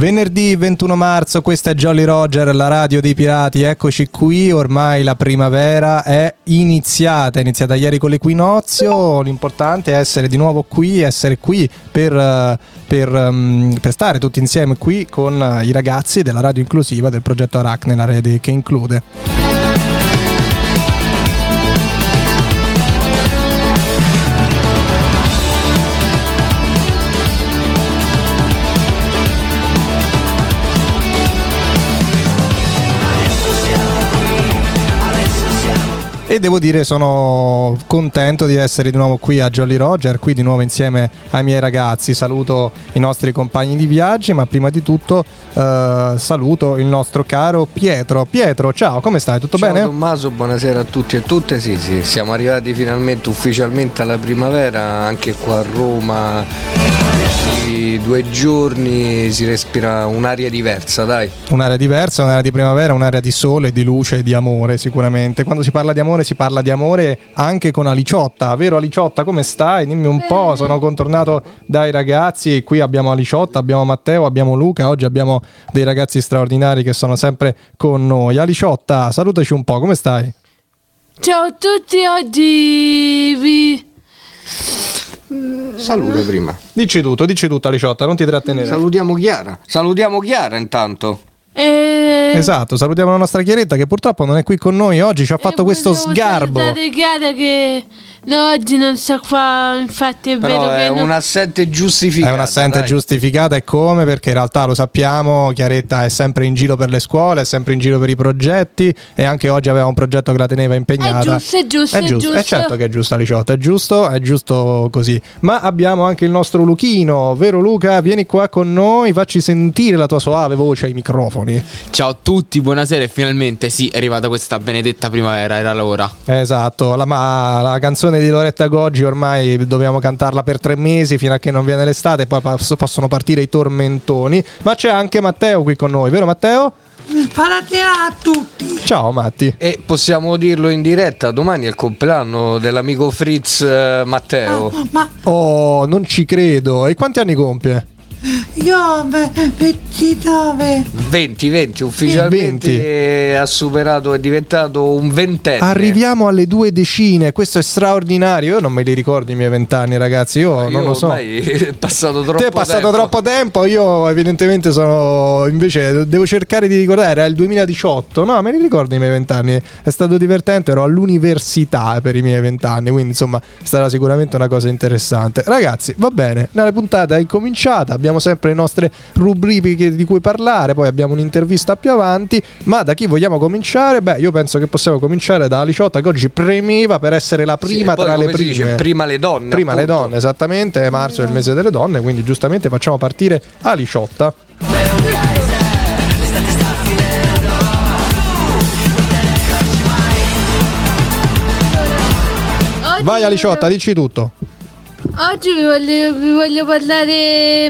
Venerdì 21 marzo, questa è Jolly Roger, la radio dei pirati. Eccoci qui, ormai la primavera è iniziata ieri con l'equinozio. L'importante è essere di nuovo qui, essere qui per stare tutti insieme qui con i ragazzi della radio inclusiva del progetto Aracne, la rete che include. E devo dire sono contento di essere di nuovo qui a Jolly Roger, qui di nuovo insieme ai miei ragazzi. Saluto i nostri compagni di viaggi, ma prima di tutto saluto il nostro caro Pietro. Pietro, ciao, come stai? Tutto bene? Ciao Tommaso, buonasera a tutti e tutte. Sì, siamo arrivati finalmente ufficialmente alla primavera, anche qua a Roma. 2 giorni si respira un'aria diversa, dai. Un'aria diversa, un'aria di primavera, un'aria di sole, di luce e di amore sicuramente. Quando si parla di amore anche con Aliciotta, vero Aliciotta? Come stai? Dimmi un po', sono contornato dai ragazzi e qui abbiamo Aliciotta, abbiamo Matteo, abbiamo Luca, oggi abbiamo dei ragazzi straordinari che sono sempre con noi. Aliciotta, salutaci un po', come stai? Ciao a tutti, oggi vi... Saluta prima. Dici tutto Aliciotta, non ti trattenere. Salutiamo Chiara intanto. Esatto, salutiamo la nostra Chiaretta che purtroppo non è qui con noi oggi, ci ha fatto questo sgarbo. Chiara che oggi non sta qua, infatti è Però vero è che un'assente giustificata. È un'assente giustificata, e come? Perché in realtà lo sappiamo, Chiaretta è sempre in giro per le scuole, è sempre in giro per i progetti e anche oggi aveva un progetto che la teneva impegnata. È giusto. È certo che è giusto, Aliciotta, è giusto così. Ma abbiamo anche il nostro Luchino, vero Luca? Vieni qua con noi, facci sentire la tua soave voce ai microfoni. Ciao a tutti, buonasera, e finalmente sì, è arrivata questa benedetta primavera, era l'ora. Esatto, la canzone di Loretta Goggi ormai dobbiamo cantarla per 3 mesi fino a che non viene l'estate, poi possono partire i tormentoni. Ma c'è anche Matteo qui con noi, vero Matteo? Buonasera a tutti. Ciao Matti. E possiamo dirlo in diretta, domani è il compleanno dell'amico Fritz Matteo. Oh, non ci credo. E quanti anni compie? Io 29. 20 ufficialmente. Ha superato, è diventato un ventenne. Arriviamo alle 2 decine, questo è straordinario. Io non me li ricordo i miei 20 anni, ragazzi. Io non lo so. È passato troppo tempo. Te è passato troppo tempo. Io evidentemente invece devo cercare di ricordare. Era il 2018. No, me li ricordo i miei 20 anni. È stato divertente, ero all'università per i miei 20 anni, quindi insomma sarà sicuramente una cosa interessante. Ragazzi, va bene, la puntata è incominciata. Abbiamo sempre le nostre rubriche di cui parlare, poi abbiamo un'intervista più avanti, ma da chi vogliamo cominciare? Beh, io penso che possiamo cominciare da Aliciotta, che oggi premeva per essere la prima tra le prime. Dice, prima le donne. Prima le donne, esattamente, marzo è il mese delle donne, quindi giustamente facciamo partire Aliciotta. Vai Aliciotta, dici tutto. oggi vi voglio parlare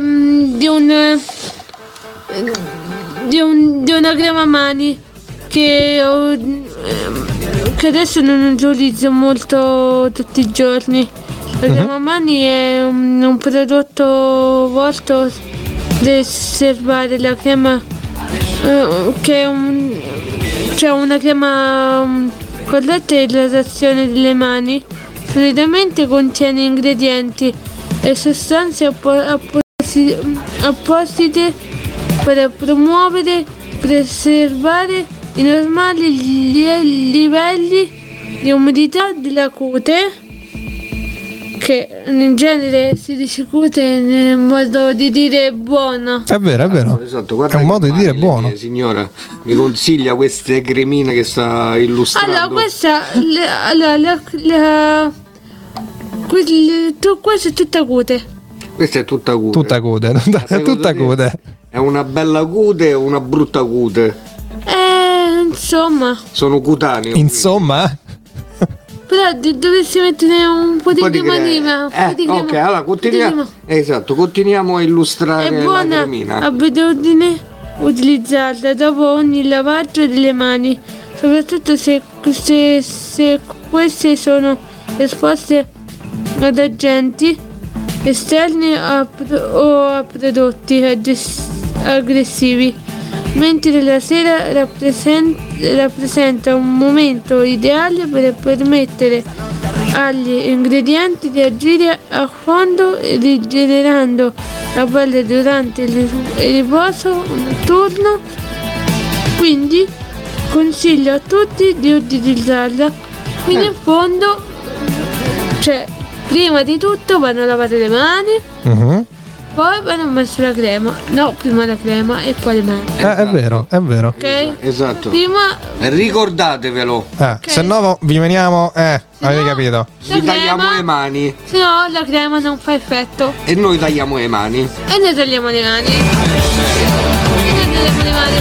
di una crema mani che adesso non utilizzo molto tutti i giorni. La crema mani è un prodotto volto a preservare la crema, che è una crema corretta di idratazione delle mani. Solitamente contiene ingredienti e sostanze apposite per promuovere, preservare i normali livelli di umidità della cute, che in genere si dice cute nel modo di dire buona. È vero. Esatto, è un modo di dire buono. Signora, mi consiglia queste cremine che sta illustrando? Allora, questa è tutta cute. Questa è tutta cute. Tutta cute. È tutta cute. È una bella cute o una brutta cute? Insomma. Sono cutaneo. Insomma? Però dovresti mettere un po' di crema prima. Ok, allora continuiamo. Esatto, continuiamo a illustrare la cremina. È buona abitudine utilizzarla dopo ogni lavaggio delle mani, soprattutto se queste sono esposte ad agenti esterni o a prodotti aggressivi, mentre la sera rappresenta un momento ideale per permettere agli ingredienti di agire a fondo, rigenerando la pelle durante il riposo notturno. Quindi consiglio a tutti di utilizzarla. Quindi in fondo, cioè, prima di tutto vanno a lavare le mani, poi vanno a mettere la crema. No, prima la crema e poi le mani. È vero, è vero. Ok? Esatto. Prima Ricordatevelo. Se no vi veniamo, avete capito? Vi tagliamo le mani se no la crema non fa effetto. e noi tagliamo le mani. E noi tagliamo le mani. E noi tagliamo le mani.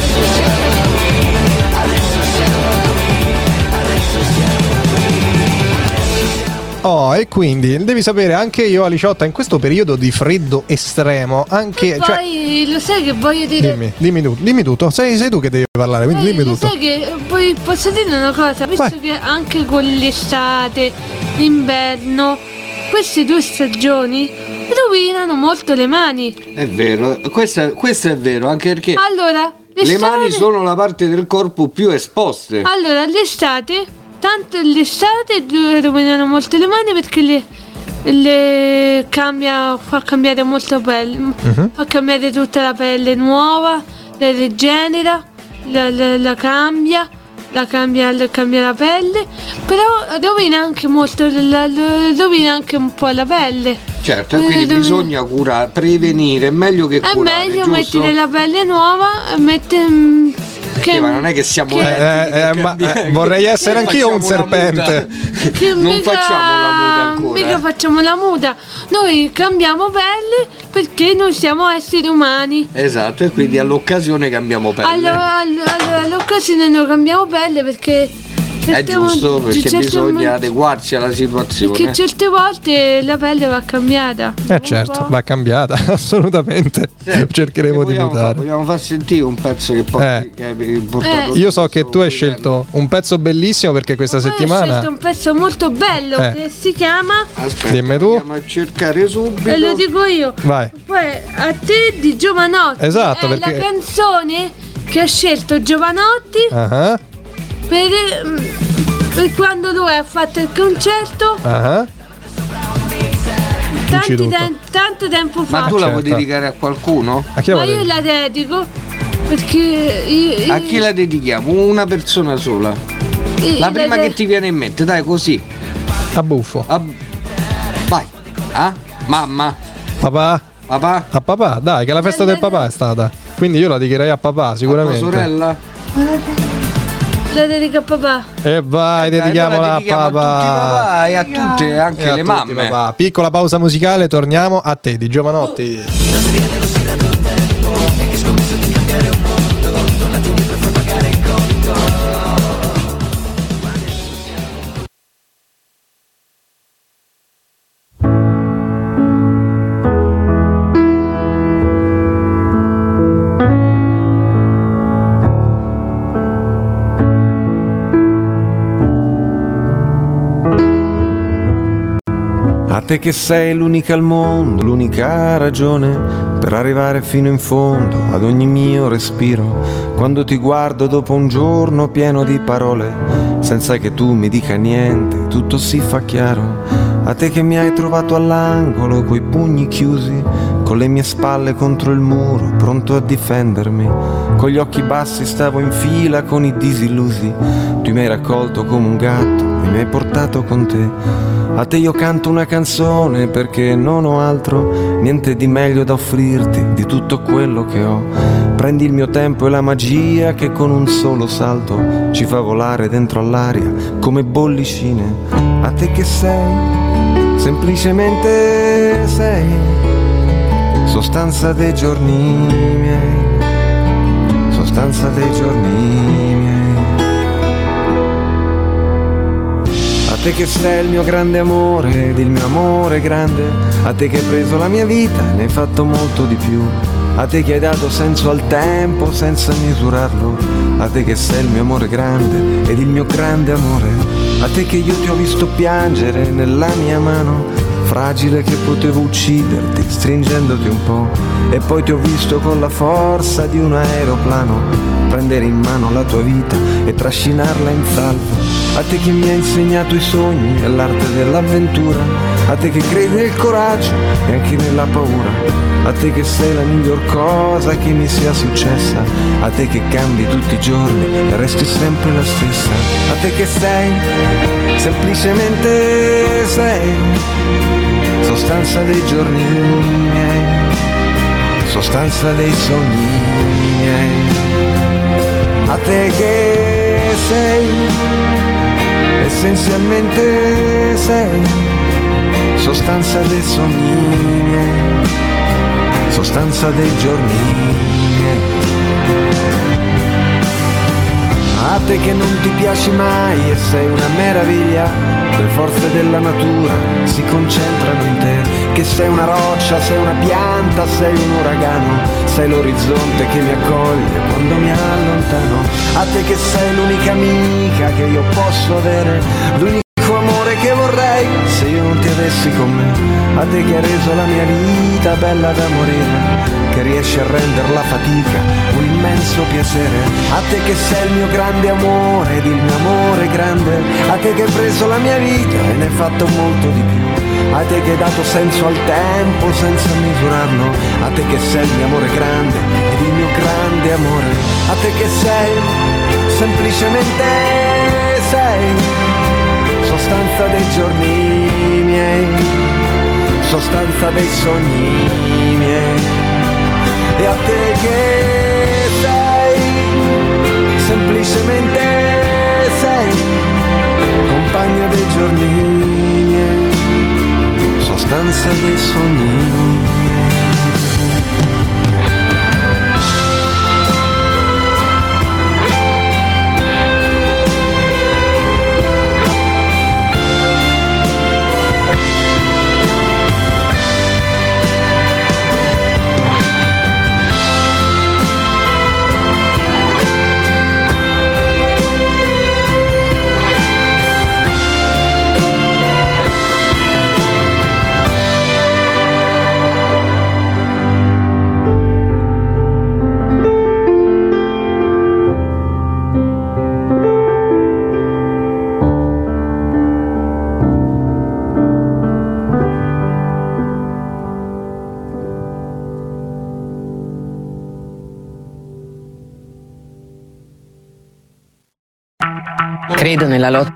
Oh, e quindi devi sapere anche io, Aliciotta, in questo periodo di freddo estremo, anche. Poi Cioè, lo sai che voglio dire. dimmi tutto. Sei tu che devi parlare, quindi dimmi Lo tutto. sai che poi posso dire una cosa, visto Vai. che anche con l'estate, l'inverno, queste due stagioni rovinano molto le mani. È vero, questo è vero, anche perché Allora, le l'estate, mani sono la parte del corpo più esposte. allora l'estate, tanto l'estate rovinano molto le mani perché fa cambiare molto la pelle, fa cambiare tutta la pelle nuova, la rigenera, la cambia la pelle, però rovina anche molto, rovina anche un po' la pelle. Certo, e quindi bisogna prevenire, è meglio che È curare, meglio giusto? mettere la pelle nuova Sì, ma non è che siamo vorrei essere anch'io un serpente. Non facciamo la muta ancora. Mica facciamo la muta. Noi cambiamo pelle perché noi siamo esseri umani. Esatto, e quindi all'occasione cambiamo pelle. Allora all'occasione noi cambiamo pelle perché È giusto, perché bisogna adeguarsi alla situazione. Perché certe volte la pelle va cambiata. Certo, va cambiata, assolutamente. Cercheremo di mutare. Vogliamo far sentire un pezzo che poi che hai portato. Io so che tu hai scelto un pezzo bellissimo perché questa Ho settimana. scelto un pezzo molto bello che si chiama. Aspetta, Dimmi tu. andiamo a cercare subito. E lo dico io. Vai. Poi a te di Giovanotti. Esatto, è perché- la canzone che ha scelto Giovanotti Ah, per quando lui ha fatto il concerto ah. Dici tutto. tanto tempo fa. Ma tu la certo. vuoi dedicare a qualcuno? A chi la Ma vuoi io dire? la dedico perché A chi la dedichiamo? Una persona sola. La prima che ti viene in mente, dai, così. A buffo. Vai. Ah? Mamma? Papà? Papà? A papà, dai, che la festa del papà è stata. Quindi io la dedicherei a papà, Tua sicuramente. sorella? la dedico a papà. E vai, dedichiamola Allora a dedichiamo papà. a tutti i papà e a tutte, anche E a le tutti, mamme. papà. Piccola pausa musicale, torniamo a te di Giovanotti. A te che sei l'unica al mondo, l'unica ragione per arrivare fino in fondo ad ogni mio respiro. Quando ti guardo dopo un giorno pieno di parole, senza che tu mi dica niente, tutto si fa chiaro. A te che mi hai trovato all'angolo coi pugni chiusi, con le mie spalle contro il muro, pronto a difendermi. Con gli occhi bassi stavo in fila con i disillusi. Tu mi hai raccolto come un gatto e mi hai portato con te. A te io canto una canzone perché non ho altro, niente di meglio da offrirti di tutto quello che ho. Prendi il mio tempo e la magia che con un solo salto ci fa volare dentro all'aria come bollicine. A te che sei, semplicemente sei, sostanza dei giorni miei, sostanza dei giorni miei. A te che sei il mio grande amore ed il mio amore grande, a te che hai preso la mia vita e ne hai fatto molto di più, a te che hai dato senso al tempo senza misurarlo, a te che sei il mio amore grande ed il mio grande amore, a te che io ti ho visto piangere nella mia mano, fragile che potevo ucciderti stringendoti un po', e poi ti ho visto con la forza di un aeroplano prendere in mano la tua vita e trascinarla in salvo. A te che mi hai insegnato i sogni e l'arte dell'avventura, a te che credi nel coraggio e anche nella paura, a te che sei la miglior cosa che mi sia successa, a te che cambi tutti i giorni e resti sempre la stessa, a te che sei, semplicemente sei, sostanza dei giorni miei, sostanza dei sogni miei, a te che sei, essenzialmente sei, sostanza dei sogni miei, sostanza dei giorni miei. A te che non ti piaci mai e sei una meraviglia, le forze della natura si concentrano in te, che sei una roccia, sei una pianta, sei un uragano, sei l'orizzonte che mi accoglie quando mi allontano. A te che sei l'unica amica che io posso avere, l'unico amore che vorrei se io non ti avessi con me. A te che hai reso la mia vita bella da morire, che riesci a rendere la fatica un immenso piacere. A te che sei il mio grande amore ed il mio amore grande, a te che hai preso la mia vita e ne hai fatto molto di più, a te che hai dato senso al tempo senza misurarlo, a te che sei il mio amore grande ed il mio grande amore, a te che sei, semplicemente sei, sostanza dei giorni miei, sostanza dei sogni miei, e a te che sei, semplicemente sei, compagno dei giorni miei, sostanza dei sogni miei. Credo nella lotta.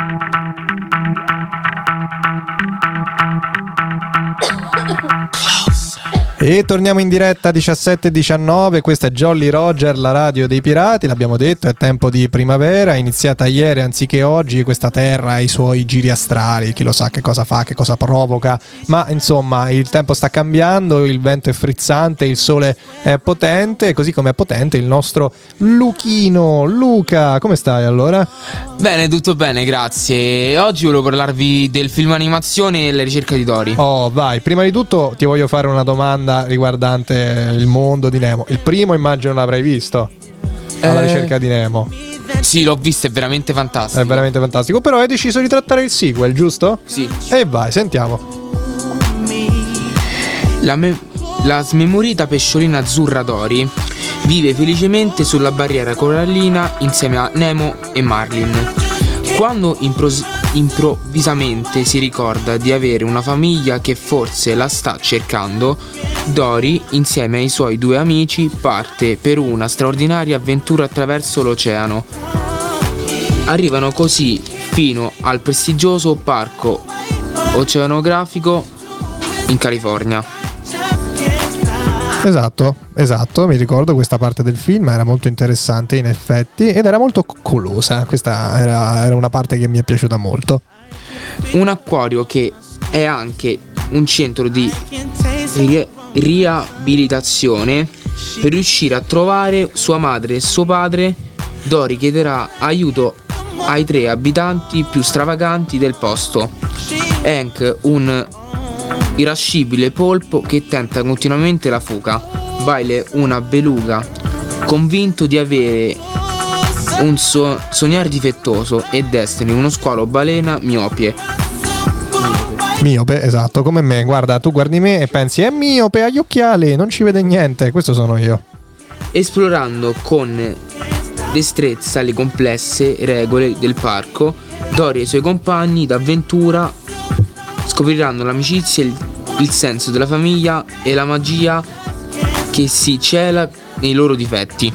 E torniamo in diretta 17:19, questa è Jolly Roger, la radio dei pirati, l'abbiamo detto, è tempo di primavera, è iniziata ieri anziché oggi, questa terra ha i suoi giri astrali, chi lo sa che cosa fa, che cosa provoca, ma insomma il tempo sta cambiando, il vento è frizzante, il sole è potente, così come è potente il nostro Luchino. Luca, come stai allora? Bene, tutto bene, grazie. Oggi volevo parlarvi del film animazione La ricerca di Dory. Oh, vai, prima di tutto ti voglio fare una domanda riguardante il mondo di Nemo. Il primo immagino l'avrai visto, Alla ricerca di Nemo. Sì, l'ho visto, è veramente fantastico. È veramente fantastico, però hai deciso di trattare il sequel, giusto? Sì. E vai, sentiamo. La smemorita pesciolina azzurra Dory vive felicemente sulla barriera corallina insieme a Nemo e Marlin. Quando improvvisamente si ricorda di avere una famiglia che forse la sta cercando, Dory, insieme ai suoi due amici, parte per una straordinaria avventura attraverso l'oceano. Arrivano così fino al prestigioso parco oceanografico in California. Esatto, mi ricordo questa parte del film, era molto interessante in effetti ed era molto coccolosa, questa era una parte che mi è piaciuta molto. Un acquario che è anche un centro di riabilitazione. Per riuscire a trovare sua madre e suo padre, Dory chiederà aiuto ai 3 abitanti più stravaganti del posto. Hank, un irascibile polpo che tenta continuamente la fuga, Bailey, una beluga convinto di avere un sognare difettoso, e Destiny, uno squalo balena miope. Miope, esatto, come me. Guarda, tu guardi me e pensi è miope, ha gli occhiali, non ci vede niente. Questo sono io. Esplorando con destrezza le complesse regole del parco, Dory e i suoi compagni d'avventura scopriranno l'amicizia, il senso della famiglia e la magia che si cela nei loro difetti.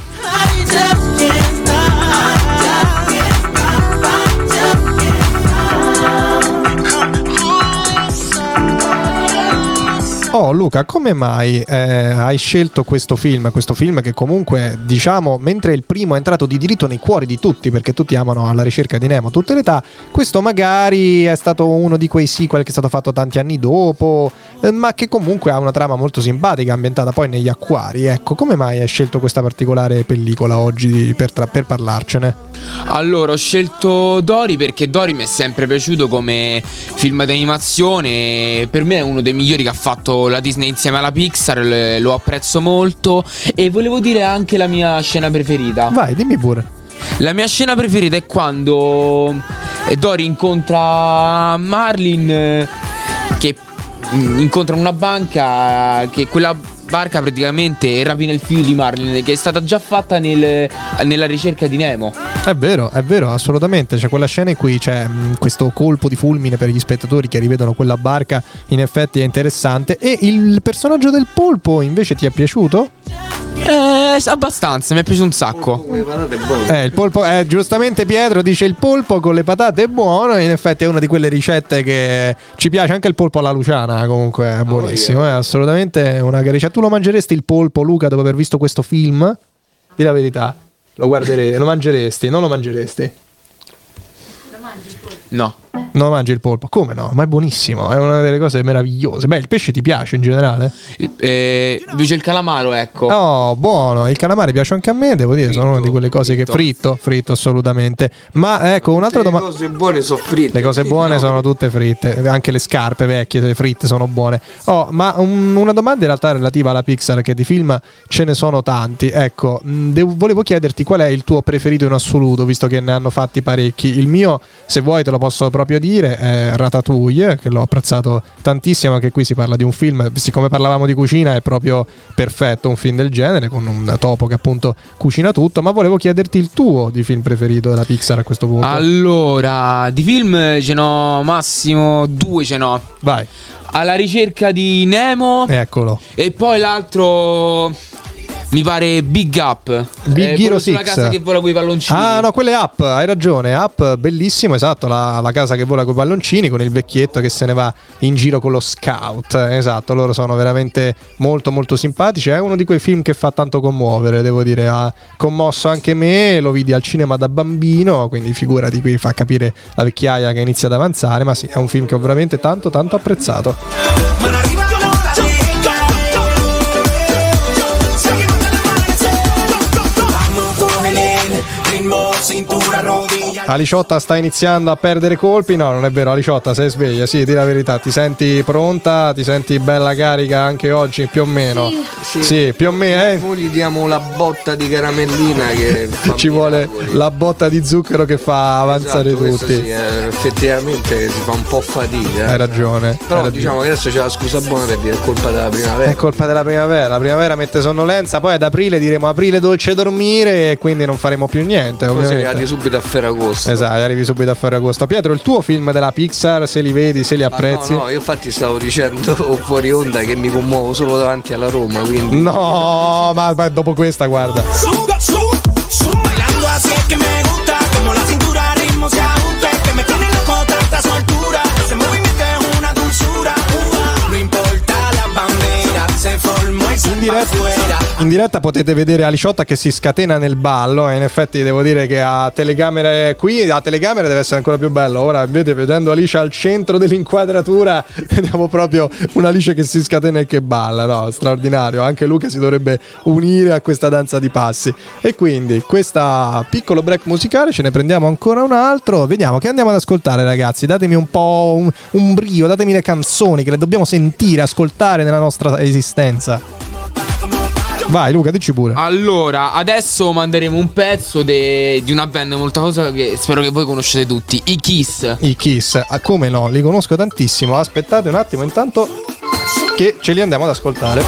Oh Luca, come mai hai scelto questo film che comunque, diciamo, mentre il primo è entrato di diritto nei cuori di tutti, perché tutti amano Alla ricerca di Nemo a tutte le età, questo magari è stato uno di quei sequel che è stato fatto tanti anni dopo, ma che comunque ha una trama molto simpatica, ambientata poi negli acquari. Ecco, come mai hai scelto questa particolare pellicola oggi per parlarcene? Allora, ho scelto Dory perché Dory mi è sempre piaciuto come film d'animazione, per me è uno dei migliori che ha fatto la Disney insieme alla Pixar, lo apprezzo molto, e volevo dire anche la mia scena preferita. Vai, dimmi pure. La mia scena preferita è quando Dory incontra Marlin, che incontra una banca, che quella barca praticamente rapina il figlio di Marlin, che è stata già fatta nella ricerca di Nemo. È vero, assolutamente. C'è quella scena in cui c'è questo colpo di fulmine per gli spettatori che rivedono quella barca, in effetti è interessante. E il personaggio del polpo invece ti è piaciuto? Abbastanza, mi è piaciuto un sacco. Il polpo, giustamente Pietro dice il polpo con le patate è buono, in effetti è una di quelle ricette che ci piace, anche il polpo alla Luciana comunque è buonissimo, è assolutamente una ricetta. Tu lo mangeresti il polpo, Luca, dopo aver visto questo film? Dì la verità, lo guarderesti, lo mangeresti, non lo mangeresti? No. Non mangi il polpo? Come no? Ma è buonissimo, è una delle cose meravigliose. Beh, il pesce ti piace in generale? Invece il calamaro, ecco. Oh, buono, il calamare piace anche a me, devo dire, sono una di quelle cose che fritto assolutamente. Ma ecco, un'altra domanda. Le cose buone sono fritte. Le cose buone sono tutte fritte, anche le scarpe vecchie, le fritte sono buone. Oh, ma una domanda in realtà relativa alla Pixar, che di film ce ne sono tanti. Ecco, volevo chiederti qual è il tuo preferito in assoluto, visto che ne hanno fatti parecchi. Il mio, se vuoi, te lo posso proprio dire, è Ratatouille, che l'ho apprezzato tantissimo, anche qui si parla di un film, siccome parlavamo di cucina è proprio perfetto un film del genere, con un topo che appunto cucina tutto. Ma volevo chiederti il tuo di film preferito della Pixar a questo punto. Allora, di film ce n'ho massimo 2, ce n'ho. Vai. Alla ricerca di Nemo. Eccolo. E poi l'altro mi pare Big Up. Big Hero 6. La casa che vola con i palloncini. Ah no, quella è Up, hai ragione. Up, bellissimo, esatto, la casa che vola con i palloncini, con il vecchietto che se ne va in giro con lo scout. Esatto, loro sono veramente molto molto simpatici. È uno di quei film che fa tanto commuovere, devo dire. Ha commosso anche me, lo vidi al cinema da bambino, quindi figurati, qui fa capire la vecchiaia che inizia ad avanzare. Ma sì, è un film che ho veramente tanto tanto apprezzato. Aliciotta sta iniziando a perdere colpi. No, non è vero, Aliciotta, sei sveglia, sì, di la verità. Ti senti pronta? Ti senti bella carica anche oggi, più o meno? Sì, più o meno, Poi gli diamo la botta di caramellina che ci vuole la botta di zucchero che fa avanzare tutti. Sì, effettivamente si fa un po' fatica. Hai ragione. Però diciamo che adesso c'è la scusa buona per dire è colpa della primavera. È colpa della primavera. La primavera mette sonnolenza, poi ad aprile diremo aprile dolce dormire e quindi non faremo più niente. Poi ovviamente. arrivi subito a Ferragosto. Esatto, arrivi subito a Ferragosto. Pietro, il tuo film della Pixar, se li vedi, se li apprezzi? No, io infatti stavo dicendo fuori onda che mi commuovo solo davanti alla Roma, quindi. No, ma dopo questa, guarda. In diretta potete vedere Aliciotta che si scatena nel ballo e in effetti devo dire che a telecamere qui, a telecamere deve essere ancora più bello. Ora vedendo Alice al centro dell'inquadratura vediamo proprio un'Alice che si scatena e che balla, no? Straordinario, anche Luca si dovrebbe unire a questa danza di passi. E quindi questo piccolo break musicale, ce ne prendiamo ancora un altro, vediamo che andiamo ad ascoltare, ragazzi. Datemi un po' un brio, datemi le canzoni che le dobbiamo sentire, ascoltare nella nostra esistenza. Vai Luca, dici pure. Allora, adesso manderemo un pezzo di una band molto famosa che spero che voi conoscete tutti, i Kiss. I Kiss, come no, li conosco tantissimo. Aspettate un attimo intanto che ce li andiamo ad ascoltare.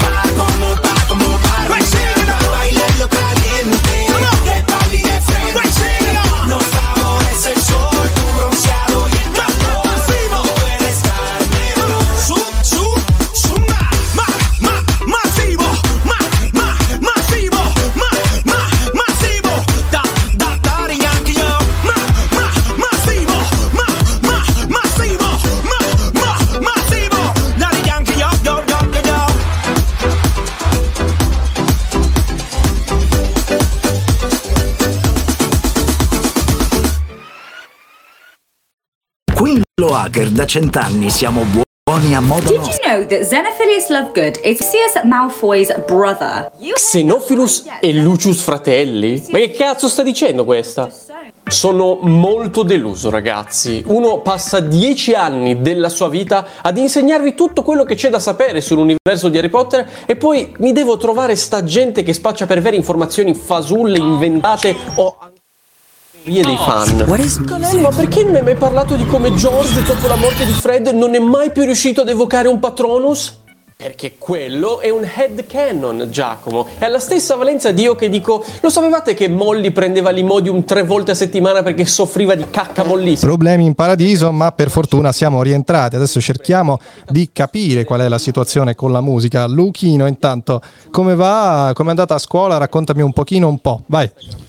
Hacker, da 100 anni siamo buoni a modo Did you know that Xenophilius Lovegood is Lucius Malfoy's brother? Xenophilus e Lucius fratelli? Ma che cazzo sta dicendo questa? Sono molto deluso, ragazzi. Uno passa 10 anni della sua vita ad insegnarvi tutto quello che c'è da sapere sull'universo di Harry Potter e poi mi devo trovare sta gente che spaccia per vere informazioni fasulle, inventate o dei fan. Ma perché non hai mai parlato di come George, dopo la morte di Fred, non è mai più riuscito ad evocare un Patronus? Perché quello è un headcanon, Giacomo. È alla stessa valenza di io che dico: lo sapevate che Molly prendeva l'Imodium 3 volte a settimana perché soffriva di cacca mollissima? Problemi in paradiso, ma per fortuna siamo rientrati. Adesso cerchiamo di capire qual è la situazione con la musica. Luchino, intanto, come va? Come è andata a scuola? Raccontami un pochino, un po'. Vai.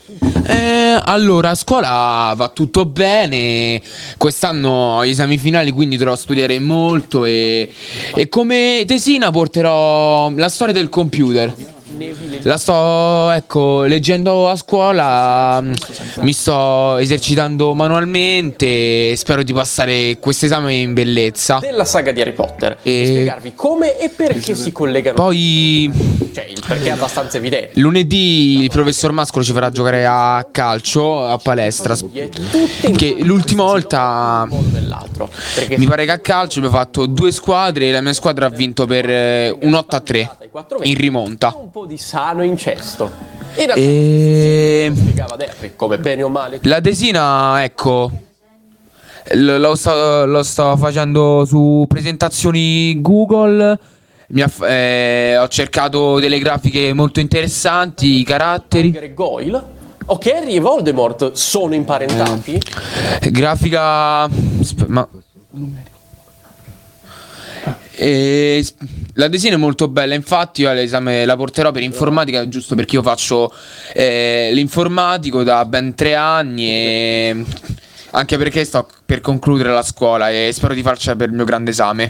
Allora, a scuola va tutto bene. Quest'anno ho gli esami finali, quindi dovrò studiare molto e come tesina porterò la storia del computer. La sto, leggendo a scuola, mi sto esercitando manualmente e spero di passare questo esame in bellezza. Della saga di Harry Potter. E spiegarvi come e perché si collegano. Poi, cioè, il perché è abbastanza evidente. Lunedì il professor Mascolo ci farà giocare a calcio, a palestra. Che l'ultima volta mi pare che a calcio abbiamo fatto 2 squadre e la mia squadra ha vinto per un 8-3 in rimonta. Un po' di sano incesto. E spiegava Derry come bene o male. La tesina, lo sto facendo su presentazioni Google. Ho cercato delle grafiche molto interessanti, i caratteri. Goyle? Ok, Harry e Voldemort sono imparentati? Grafica... la tesina è molto bella, infatti io all'esame la porterò per informatica, giusto perché io faccio l'informatico da ben 3 anni e anche perché sto per concludere la scuola e spero di farcela per il mio grande esame.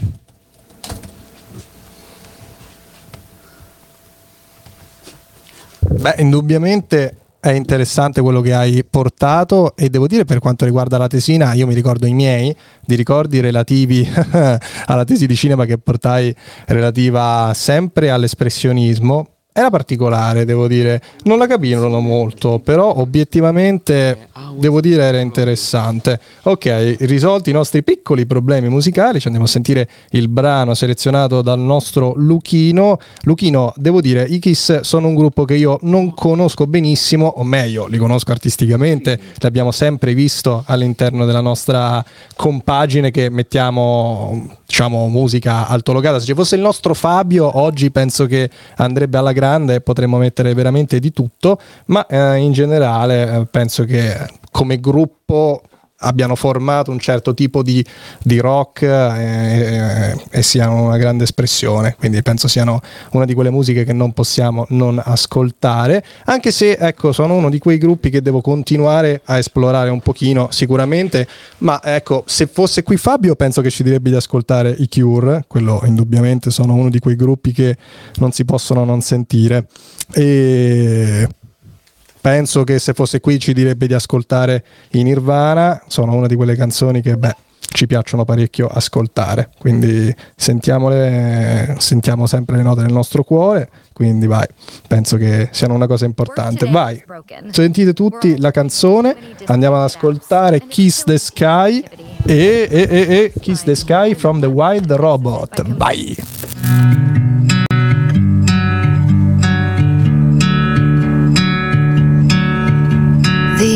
Beh, indubbiamente è interessante quello che hai portato e devo dire, per quanto riguarda la tesina, io mi ricordo i miei di ricordi relativi alla tesi di cinema che portai, relativa sempre all'espressionismo. Era particolare, devo dire, non la capirono molto, però obiettivamente devo dire era interessante. Ok, risolti i nostri piccoli problemi musicali, ci andiamo a sentire il brano selezionato dal nostro Luchino. Luchino, devo dire, i Kiss sono un gruppo che io non conosco benissimo, o meglio, li conosco artisticamente, li abbiamo sempre visto all'interno della nostra compagine che mettiamo, diciamo, musica altolocata. Se ci fosse il nostro Fabio, oggi penso che andrebbe alla grande, potremmo mettere veramente di tutto, ma in generale penso che come gruppo abbiano formato un certo tipo di rock e siano una grande espressione, quindi penso siano una di quelle musiche che non possiamo non ascoltare, anche se ecco, sono uno di quei gruppi che devo continuare a esplorare un pochino sicuramente, ma ecco, se fosse qui Fabio penso che ci direbbe di ascoltare i Cure, quello indubbiamente sono uno di quei gruppi che non si possono non sentire, e penso che se fosse qui ci direbbe di ascoltare i Nirvana, sono una di quelle canzoni che ci piacciono parecchio ascoltare, quindi sentiamo sempre le note del nostro cuore, quindi vai, penso che siano una cosa importante. Vai, sentite tutti la canzone, andiamo ad ascoltare Kiss the Sky e Kiss the Sky from the Wild Robot. Vai!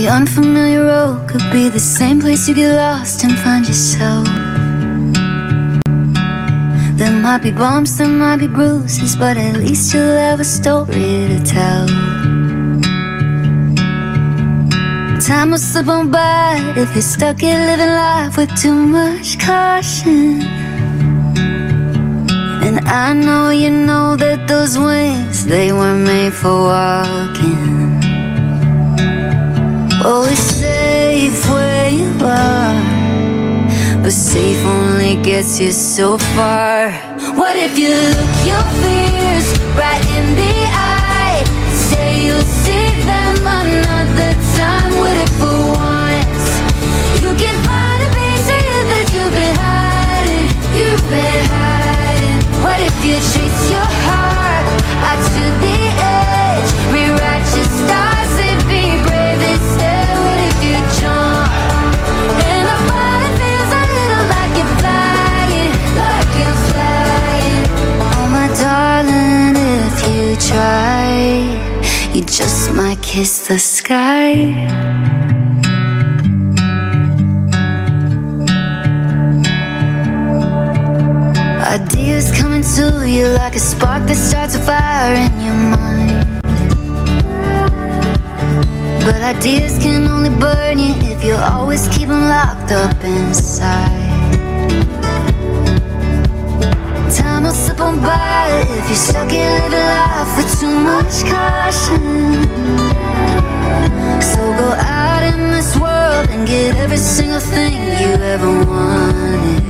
The unfamiliar road could be the same place you get lost and find yourself. There might be bumps, there might be bruises, but at least you'll have a story to tell. Time will slip on by if you're stuck in living life with too much caution. And I know you know that those wings, they were made for walking. Oh, it's safe where you are, but safe only gets you so far. What if you look your fears right in the eye? Say you'll see them another time. What if for once you can find a piece of you that you've been hiding? You've been hiding. What if you chase your heart out to the edge? Rewrite your stars and be brave instead. What if you jump and the fire feels a little like you're flying, like you're flying? Oh my darling, if you try, you just might kiss the sky. Ideas coming to you like a spark that starts a fire in your mind. But ideas can only burn you if you always keep them locked up inside. Time will slip on by if you're stuck in living life with too much caution. So go out in this world and get every single thing you ever wanted.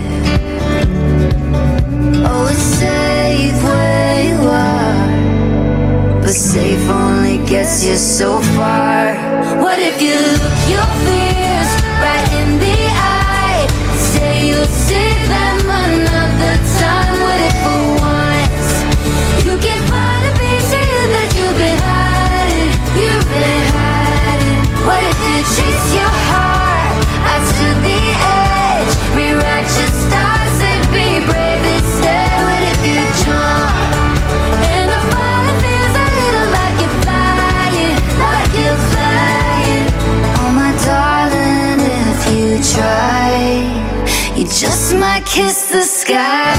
Oh, it's safe where you are, but safe only gets you so far. What if you look your fears right in the eye? Say you'll see them another time. What if for once you can find a piece of you that you've been hiding? You've been hiding. What if you chase your heart out to the edge? Rewrite your stars and be brave instead. What if you jump and the fire feels a little like you're flying, like you're flying? Oh my darling, if you try, you just might kiss the sky.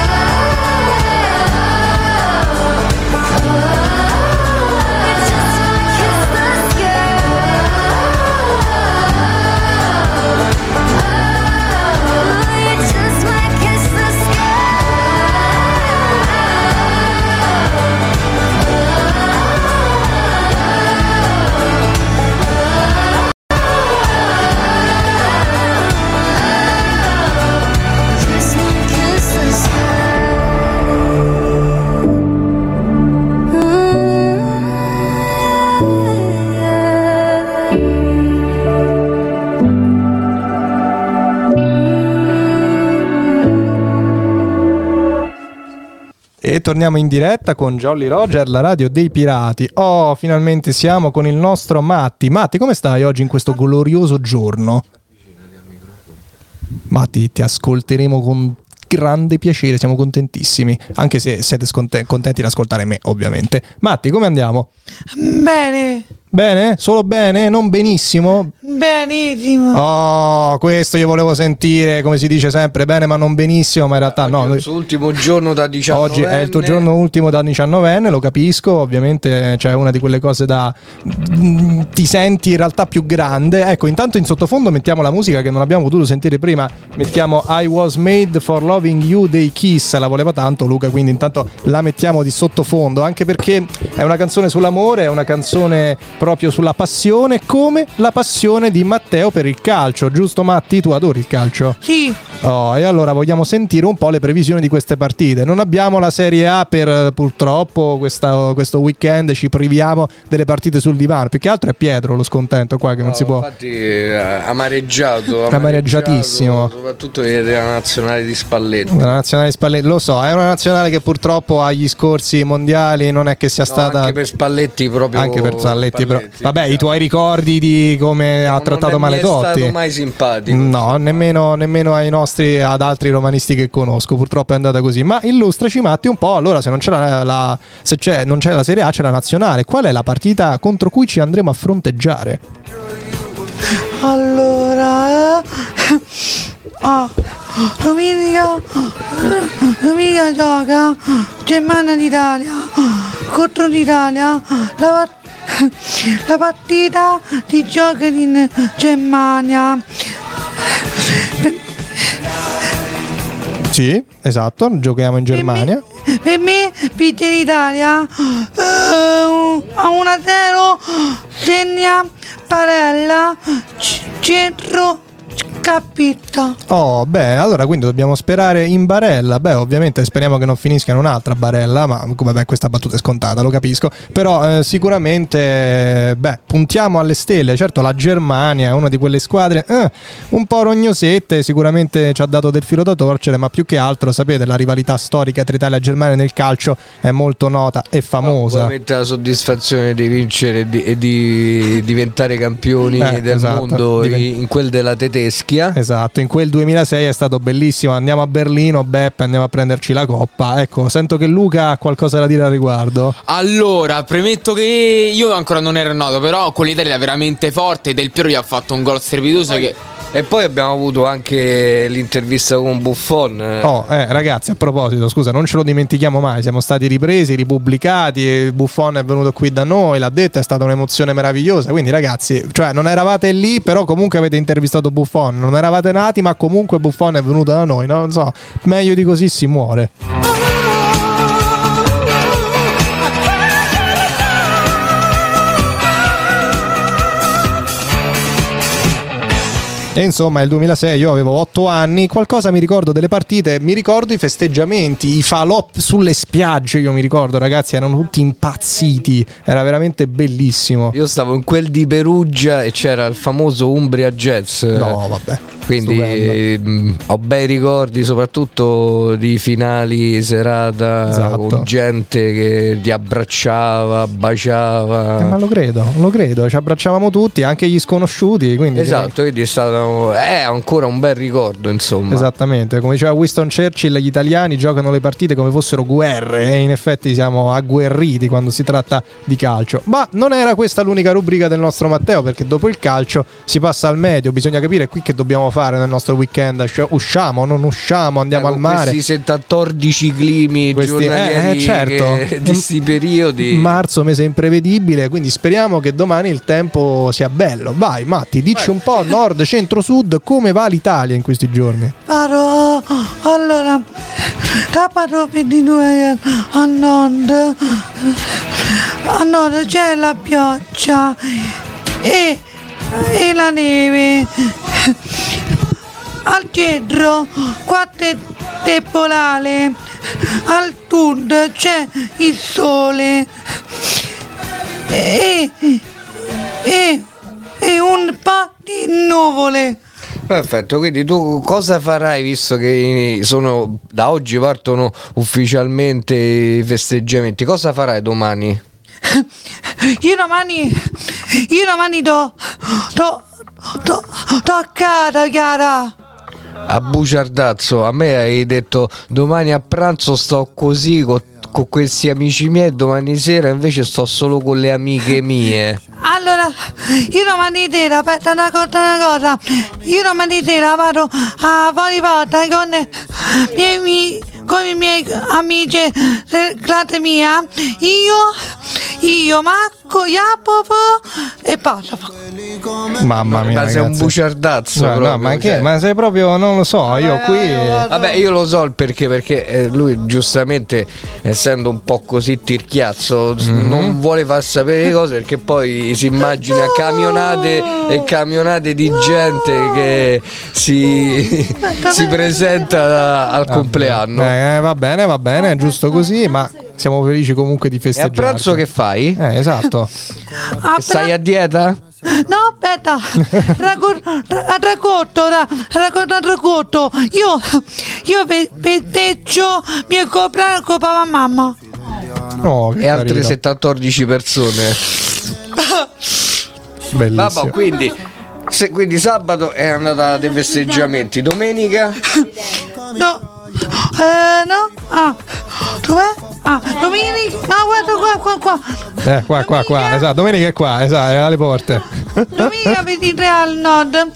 E torniamo in diretta con Jolly Roger, la radio dei pirati. Oh, finalmente siamo con il nostro Matti. Matti, come stai oggi in questo glorioso giorno? Matti, ti ascolteremo con grande piacere, siamo contentissimi, anche se siete contenti di ascoltare me, ovviamente. Matti, come andiamo? Bene. Bene? Solo bene? Non benissimo? Benissimo. Oh, questo io volevo sentire, come si dice sempre, bene ma non benissimo, ma in realtà oggi no. È il suo ultimo giorno da 19enne. Oggi è il tuo giorno ultimo da 19enne, lo capisco, ovviamente c'è una di quelle cose da... ti senti in realtà più grande. Ecco, intanto in sottofondo mettiamo la musica che non abbiamo potuto sentire prima, mettiamo I Was Made for Loving You dei Kiss, la voleva tanto Luca, quindi intanto la mettiamo di sottofondo, anche perché è una canzone sull'amore, è una canzone proprio sulla passione, come la passione di Matteo per il calcio, giusto Matti? Tu adori il calcio? Sì. Oh, e allora vogliamo sentire un po' le previsioni di queste partite. Non abbiamo la Serie A per purtroppo questo weekend, ci priviamo delle partite sul divano, più che altro è Pietro lo scontento qua che non si può. Infatti amareggiatissimo, soprattutto della nazionale di Spalletti. La nazionale di Spalletti, lo so, è una nazionale che purtroppo agli scorsi mondiali non è che sia stata anche per Spalletti proprio. Anche per Spalletti. Vabbè, i tuoi ricordi di come ha trattato male Totti. Non è stato mai simpatico. No, nemmeno ad altri romanisti che conosco. Purtroppo è andata così. Ma illustraci Matti un po'. Allora, se non c'è non c'è la Serie A, c'è la nazionale. Qual è la partita contro cui ci andremo a fronteggiare? Allora, domenica gioca Germania d'Italia contro l'Italia. La partita di gioca in Germania. Sì, esatto, giochiamo in Germania. Per me vince l'Italia a 1-0, segna Barella, centro Cappetta. Oh, beh, allora quindi dobbiamo sperare in Barella. Beh, ovviamente speriamo che non finisca in un'altra Barella, ma vabbè, questa battuta è scontata, lo capisco. Però sicuramente, puntiamo alle stelle. Certo, la Germania è una di quelle squadre un po' rognosette, sicuramente ci ha dato del filo da torcere, ma più che altro, sapete, la rivalità storica tra Italia e Germania nel calcio è molto nota e famosa. Ovviamente la soddisfazione di vincere e di diventare campioni del mondo in quel della tedesca. Esatto, in quel 2006 è stato bellissimo. Andiamo a Berlino, Beppe, andiamo a prenderci la coppa. Ecco, sento che Luca ha qualcosa da dire al riguardo. Allora, premetto che io ancora non ero noto, però con l'Italia è veramente forte. Del Piero gli ha fatto un gol strepitoso che... E poi abbiamo avuto anche l'intervista con Buffon. Ragazzi, a proposito, scusa, non ce lo dimentichiamo mai, siamo stati ripresi, ripubblicati, Buffon è venuto qui da noi, l'ha detto, è stata un'emozione meravigliosa, quindi ragazzi, cioè non eravate lì, però comunque avete intervistato Buffon, non eravate nati, ma comunque Buffon è venuto da noi, non so, meglio di così si muore. E insomma, il 2006 io avevo 8 anni, qualcosa mi ricordo delle partite, mi ricordo i festeggiamenti, i falò sulle spiagge, io mi ricordo, ragazzi, erano tutti impazziti, era veramente bellissimo. Io stavo in quel di Perugia e c'era il famoso Umbria Jazz. No, vabbè. Quindi ho bei ricordi soprattutto di finali serata, con gente che ti abbracciava, baciava. Ma lo credo, ci abbracciavamo tutti, anche gli sconosciuti, quindi esatto, quindi è stato ancora un bel ricordo, insomma. Esattamente, come diceva Winston Churchill, gli italiani giocano le partite come fossero guerre, e in effetti siamo agguerriti quando si tratta di calcio. Ma non era questa l'unica rubrica del nostro Matteo, perché dopo il calcio si passa al meteo, bisogna capire qui che dobbiamo fare nel nostro weekend, usciamo, non usciamo, andiamo al mare. Questi 74 climi giornalieri certo. Di questi periodi. Marzo, mese imprevedibile, quindi speriamo che domani il tempo sia bello. Vai Matti, dici un po' nord, centro, sud, come va l'Italia in questi giorni? Allora, sabato 22 a nord c'è la pioggia e la neve. Al centro qualche temporale, al sud c'è il sole e un po' di nuvole. Perfetto, quindi tu cosa farai, visto che da oggi partono ufficialmente i festeggiamenti? Cosa farai domani? Io domani do a casa, Chiara. A bugiardazzo, a me hai detto domani a pranzo sto così con questi amici miei, domani sera invece sto solo con le amiche mie. Allora, io domani sera, aspetta una cosa, io domani sera vado a fuori porta con i miei amici, classe mia, io, Marco, Jacopo e basta. Mamma mia, ma sei un bugiardazzo. No, ma sei proprio, non lo so, io qui. Vabbè, io lo so il perché lui giustamente, essendo un po' così tirchiazzo, non vuole far sapere le cose, perché poi si immagina camionate e camionate di gente che si presenta al compleanno. Va bene, è giusto così, ma siamo felici comunque di festeggiare. E a pranzo che fai? Esatto. Stai a dieta? No, aspetta, racconto. Io festeggio mio compleanno con papà e mamma. Oh, e altre 14 persone. Bellissimo. Vabbè, quindi sabato è andata dei festeggiamenti, domenica? No. Dov'è? Domenica. Guarda qua. Qua. Esatto, domenica è qua, esatto, è alle porte. domenica 23 al nord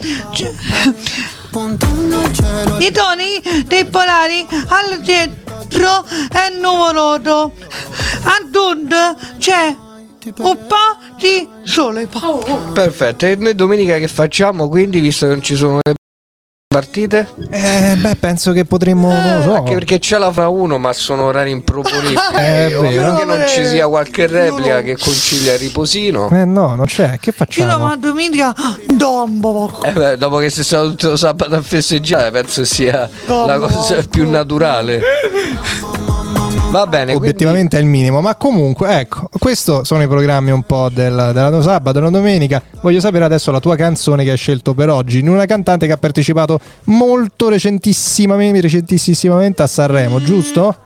i toni dei polari al centro è nuvoloso, a sud c'è un po' di sole. Perfetto, e noi domenica che facciamo, quindi, visto che non ci sono le partite? Penso che potremmo, non lo so. Anche perché c'è la fra 1, ma sono orari improponibili. È A meno vero. che non ci sia qualche replica che concilia il riposino. No, non c'è. Che facciamo? Ma domenica dombo. Dopo che sei stato tutto sabato a festeggiare, penso sia la cosa più naturale. Va bene, obiettivamente è il minimo, ma comunque ecco, questo sono i programmi un po' della sabato e la domenica. Voglio sapere adesso la tua canzone che hai scelto per oggi, in una cantante che ha partecipato molto recentissimamente a Sanremo, giusto?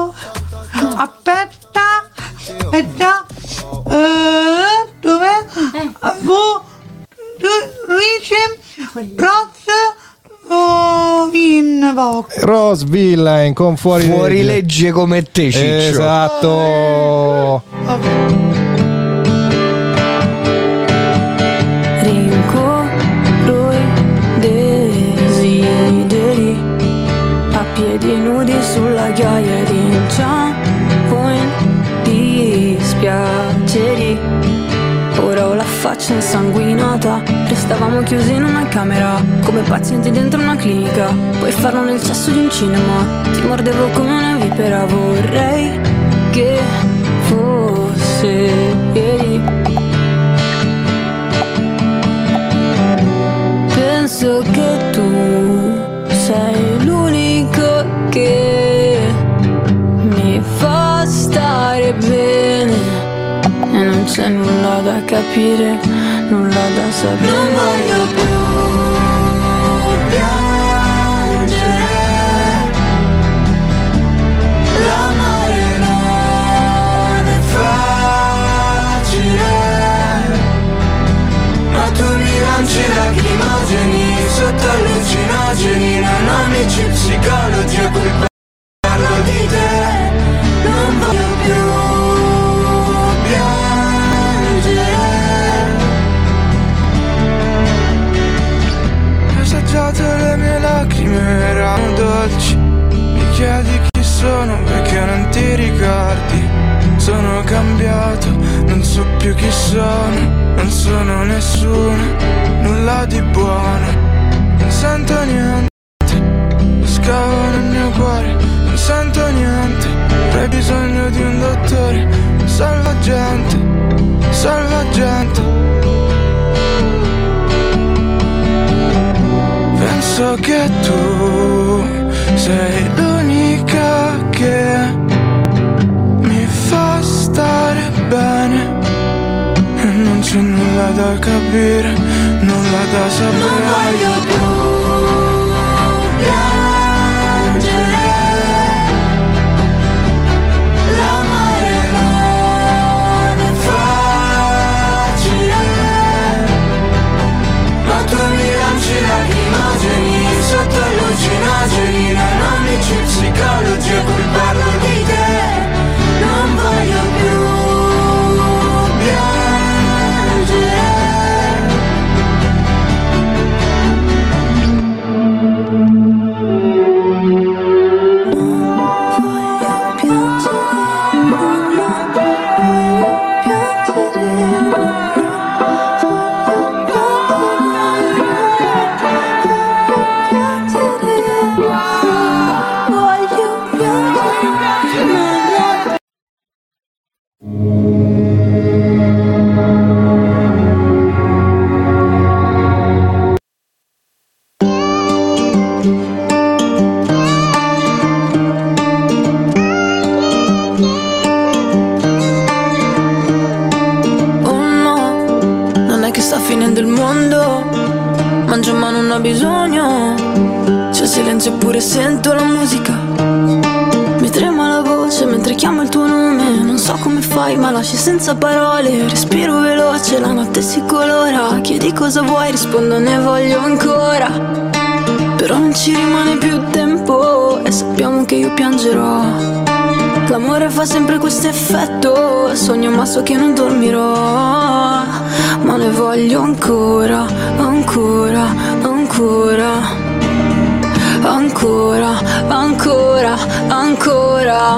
Aspetta, dov'è? Rose Villain con fuori legge come te, Ciccio. Esatto. Rincorro i desideri a piedi nudi sulla ghiaia di inciampo in dispiaceri. Ora ho la faccia insanguinata. Restavamo chiusi in una camera come pazienti dentro una clinica. Puoi farlo nel cesso di un cinema. Ti mordevo come una vipera. Vorrei che fosse ieri. Penso che tu sei l'unico che mi fa stare bene. E non c'è nulla da capire, nulla da sapere. Non voglio più piangere. L'amore non è facile, ma tu mi lanci lacrimogeni sotto allucinogeni. Non amici psicologi a cui parlo di te. Non voglio più le mie lacrime erano dolci. Mi chiedi chi sono perché non ti ricordi. Sono cambiato, non so più chi sono. Non sono nessuno, nulla di buono. Non sento niente, lo scavo nel mio cuore. Non sento niente, avrei bisogno di un dottore. Salva gente, salva gente. Penso che tu sei l'unica che mi fa stare bene. E non c'è nulla da capire, nulla da sapere. Non voglio più piangere. L'amore non è facile, ma tu mi lanci lacrimogeni sotto allucinogeni. Non amici psicologi a cui parlo di te. Non voglio più finendo il mondo, mangio ma non ho bisogno. C'è silenzio eppure sento la musica. Mi trema la voce mentre chiamo il tuo nome. Non so come fai ma lasci senza parole. Respiro veloce, la notte si colora. Chiedi cosa vuoi, rispondo ne voglio ancora. Però non ci rimane più tempo e sappiamo che io piangerò. L'amore fa sempre questo effetto, sogno ma so che non dormirò, ma ne voglio ancora, ancora, ancora, ancora, ancora, ancora.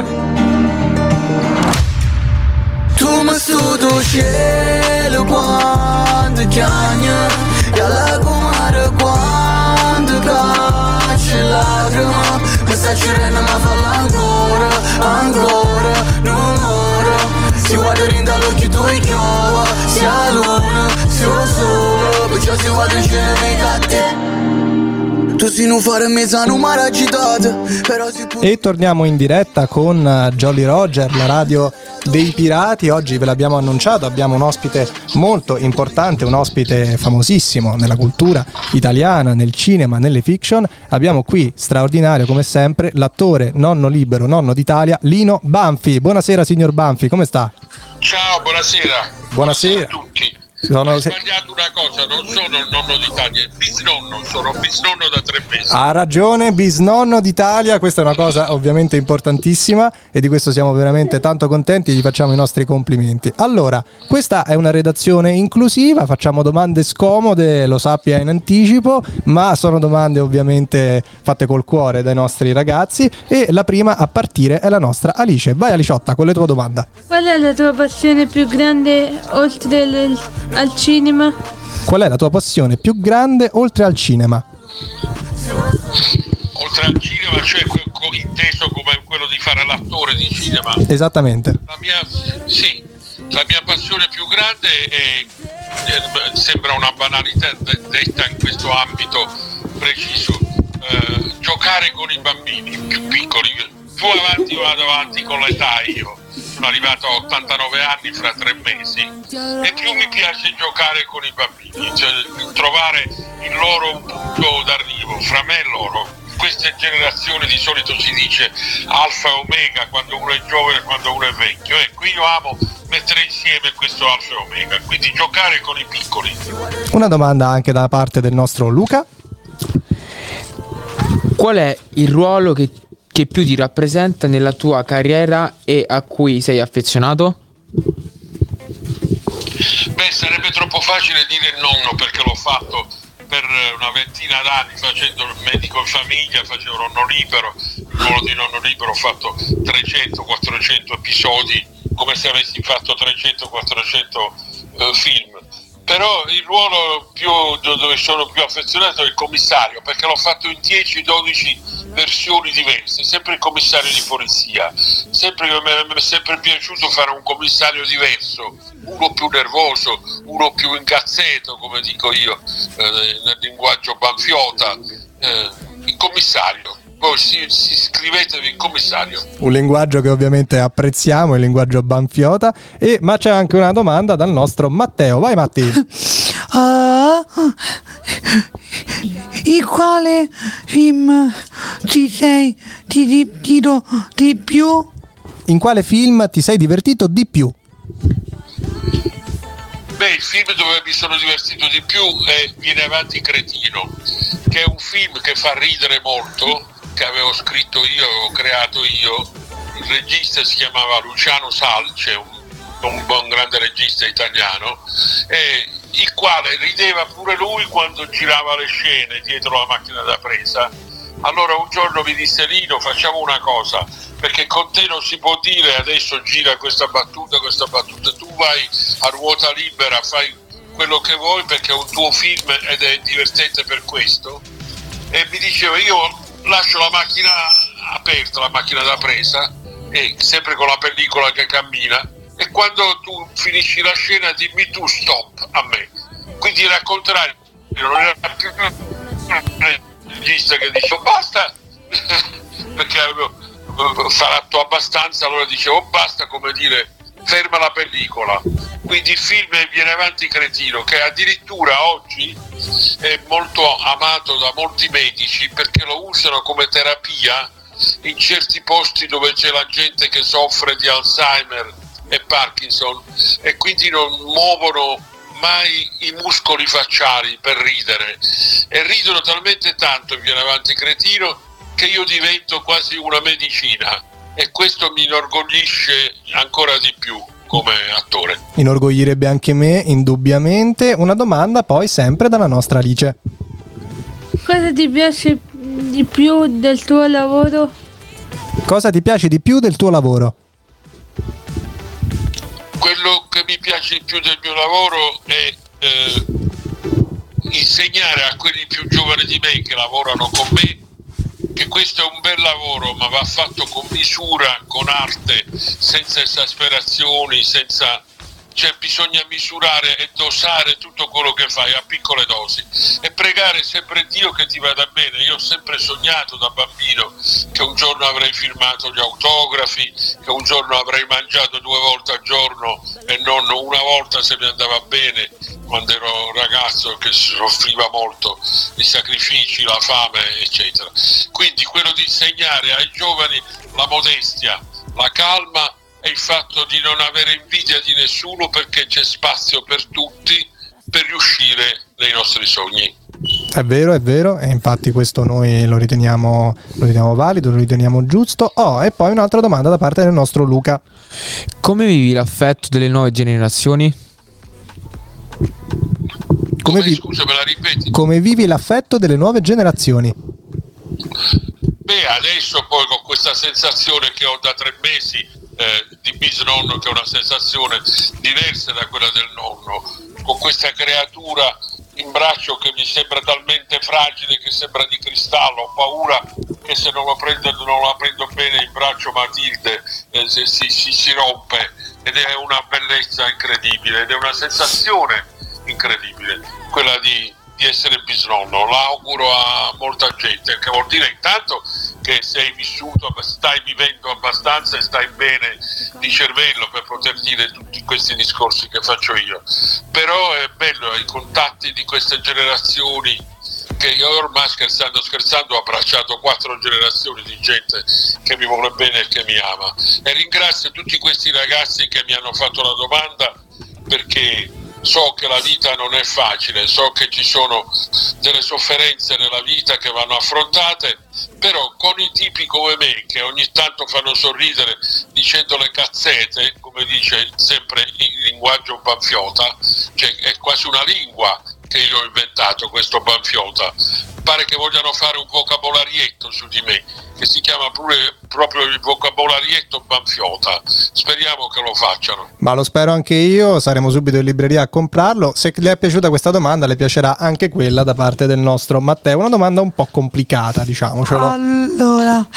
Tu mi studio cielo quando chiagna, e alla comare quando caccia lacrima, mi sta girando ma falla ancora, ancora, non ora. Si guarda in dall'occhio tu e chiova, sia luna, sia sole, perciò si guarda in cielo a te. Tu si non fare mezza numero agitata, però si può... E torniamo in diretta con Jolly Roger, la radio dei pirati. Oggi ve l'abbiamo annunciato, abbiamo un ospite molto importante, un ospite famosissimo nella cultura italiana, nel cinema, nelle fiction. Abbiamo qui, straordinario come sempre, l'attore nonno libero, nonno d'Italia, Lino Banfi. Buonasera signor Banfi, come sta? Ciao, buonasera. Buonasera a tutti. Ho sbagliato una cosa, non sono il nonno d'Italia, il bisnonno, sono bisnonno da 3 mesi. Ha ragione, bisnonno d'Italia, questa è una cosa ovviamente importantissima e di questo siamo veramente tanto contenti, gli facciamo i nostri complimenti. Allora, questa è una redazione inclusiva, facciamo domande scomode, lo sappia in anticipo, ma sono domande ovviamente fatte col cuore dai nostri ragazzi e la prima a partire è la nostra Alice. Vai Aliciotta con la tua domanda. Qual è la tua passione più grande oltre al cinema? Qual è la tua passione più grande oltre al cinema? Oltre al cinema, cioè inteso come quello di fare l'attore di cinema. Esattamente. La mia passione più grande è, sembra una banalità detta in questo ambito preciso, giocare con i bambini più piccoli. Più avanti vado avanti con l'età io. Sono arrivato a 89 anni fra 3 mesi e più mi piace giocare con i bambini, cioè trovare il loro punto d'arrivo, fra me e loro. In queste generazioni di solito si dice alfa e omega quando uno è giovane e quando uno è vecchio. Ecco, io amo mettere insieme questo alfa e omega, quindi giocare con i piccoli. Una domanda anche da parte del nostro Luca. Qual è il ruolo che più ti rappresenta nella tua carriera e a cui sei affezionato? Beh, sarebbe troppo facile dire il nonno perché l'ho fatto per una ventina d'anni facendo il medico in famiglia, facevo nonno libero, il ruolo di nonno libero ho fatto 300-400 episodi come se avessi fatto 300-400 film. Però il ruolo dove sono più affezionato è il commissario, perché l'ho fatto in 10-12 versioni diverse, sempre il commissario di polizia. Mi è sempre piaciuto fare un commissario diverso, uno più nervoso, uno più incazzeto, come dico io nel linguaggio banfiota, il commissario. Poi scrivetevi il commissario. Un linguaggio che ovviamente apprezziamo, il linguaggio banfiota. Ma c'è anche una domanda dal nostro Matteo. Vai Matti. In quale film ti sei divertito di più? In quale film ti sei divertito di più? Beh, il film dove mi sono divertito di più è Viene avanti cretino, che è un film che fa ridere molto, che avevo scritto io, avevo creato io. Il regista si chiamava Luciano Salce, un buon grande regista italiano, il quale rideva pure lui quando girava le scene dietro la macchina da presa. Allora un giorno mi disse: Lino, facciamo una cosa, perché con te non si può dire adesso gira questa battuta, tu vai a ruota libera, fai quello che vuoi perché è un tuo film ed è divertente per questo. E mi diceva: io lascio la macchina aperta, la macchina da presa, e sempre con la pellicola che cammina, e quando tu finisci la scena dimmi tu stop a me. Quindi era al contrario, non era più il regista che dicevo basta perché avevo fatto abbastanza, allora dicevo basta, come dire ferma la pellicola. Quindi il film Viene avanti cretino, che addirittura oggi è molto amato da molti medici perché lo usano come terapia in certi posti dove c'è la gente che soffre di Alzheimer e Parkinson e quindi non muovono mai i muscoli facciali per ridere, e ridono talmente tanto Viene avanti cretino che io divento quasi una medicina. e questo mi inorgoglisce ancora di più come attore. Inorgoglirebbe anche me, indubbiamente. Una domanda poi sempre dalla nostra Alice. Cosa ti piace di più del tuo lavoro? Cosa ti piace di più del tuo lavoro? Quello che mi piace di più del mio lavoro è insegnare a quelli più giovani di me che lavorano con me che questo è un bel lavoro, ma va fatto con misura, con arte, senza esasperazioni, cioè bisogna misurare e dosare tutto quello che fai a piccole dosi e pregare sempre Dio che ti vada bene. Io ho sempre sognato da bambino che un giorno avrei firmato gli autografi, che un giorno avrei mangiato 2 volte al giorno e non una volta se mi andava bene, quando ero ragazzo che soffriva molto i sacrifici, la fame, eccetera. Quindi quello di insegnare ai giovani la modestia, la calma e il fatto di non avere invidia di nessuno, perché c'è spazio per tutti per riuscire nei nostri sogni. È vero, e infatti questo noi lo riteniamo valido, lo riteniamo giusto. E poi un'altra domanda da parte del nostro Luca. Come vivi l'affetto delle nuove generazioni? Scusa, me la ripeti? Come vivi l'affetto delle nuove generazioni? Beh, adesso poi con questa sensazione che ho da 3 mesi di bisnonno, che è una sensazione diversa da quella del nonno, con questa creatura in braccio che mi sembra talmente fragile che sembra di cristallo. Ho paura che se non la prendo bene in braccio Matilde si rompe, ed è una bellezza incredibile, ed è una sensazione incredibile quella di essere bisnonno. L'auguro a molta gente, che vuol dire intanto che sei vissuto, stai vivendo abbastanza e stai bene di cervello per poter dire tutti questi discorsi che faccio io. Però è bello i contatti di queste generazioni, che io ormai scherzando ho abbracciato 4 generazioni di gente che mi vuole bene e che mi ama, e ringrazio tutti questi ragazzi che mi hanno fatto la domanda, perché so che la vita non è facile, so che ci sono delle sofferenze nella vita che vanno affrontate, però con i tipi come me, che ogni tanto fanno sorridere dicendo le cazzete, come dice sempre il linguaggio banfiota, cioè è quasi una lingua che io ho inventato, questo banfiota. Pare che vogliano fare un vocabolarietto su di me, che si chiama proprio il vocabolarietto banfiota. Speriamo che lo facciano. Ma lo spero anche io, saremo subito in libreria a comprarlo. Se le è piaciuta questa domanda, le piacerà anche quella da parte del nostro Matteo. Una domanda un po' complicata, diciamocelo. Allora,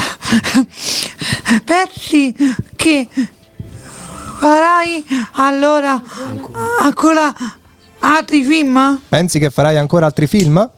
pensi che farai allora ancora altri film? Pensi che farai ancora altri film?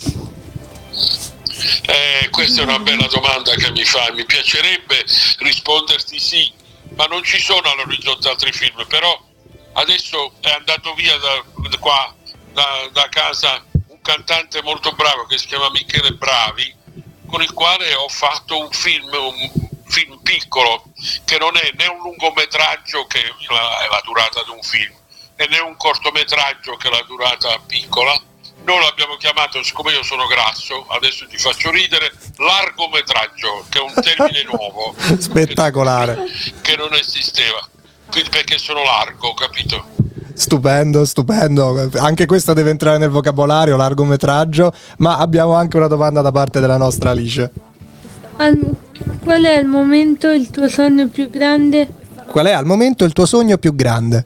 Questa è una bella domanda che mi fai. Mi piacerebbe risponderti sì, ma non ci sono all'orizzonte altri film. Però adesso è andato via da casa un cantante molto bravo che si chiama Michele Bravi, con il quale ho fatto un film piccolo, che non è né un lungometraggio, che è la durata di un film, e né un cortometraggio, che è la durata piccola. Noi l'abbiamo chiamato, siccome io sono grasso, adesso ti faccio ridere, largometraggio, che è un termine nuovo. Spettacolare. Che non esisteva, quindi perché sono largo, capito? Stupendo, anche questo deve entrare nel vocabolario, largometraggio. Ma abbiamo anche una domanda da parte della nostra Alice. Qual è al momento il tuo sogno più grande? Qual è al momento il tuo sogno più grande?